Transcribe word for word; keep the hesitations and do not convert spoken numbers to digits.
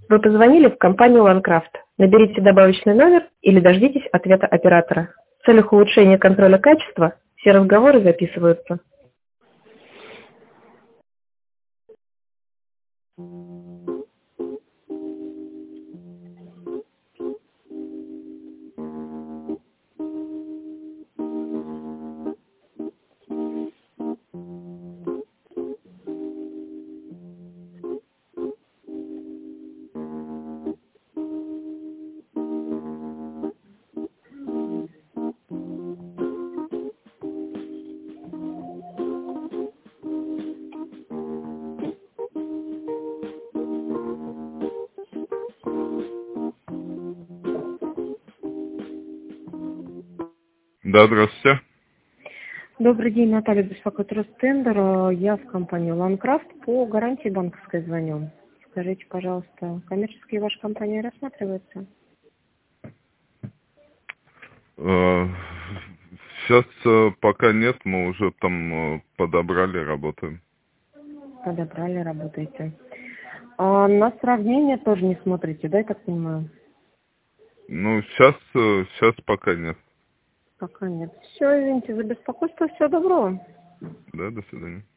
Вы позвонили в компанию OneCraft. Наберите добавочный номер или дождитесь ответа оператора. В целях улучшения контроля качества все разговоры записываются. Да, здравствуйте. Добрый день, Наталья, беспокоит Ростендер. Я в компанию OneCraft по гарантии банковской звоню. Скажите, пожалуйста, коммерческие ваши компании рассматриваются? Э, Сейчас э, пока нет, мы уже там э, подобрали, работаем. Подобрали, работаете. А на сравнение тоже не смотрите, да, я так понимаю? Ну, сейчас, э, сейчас пока нет. Пока нет. Все, извините за беспокойство, всего доброго. Да, до свидания.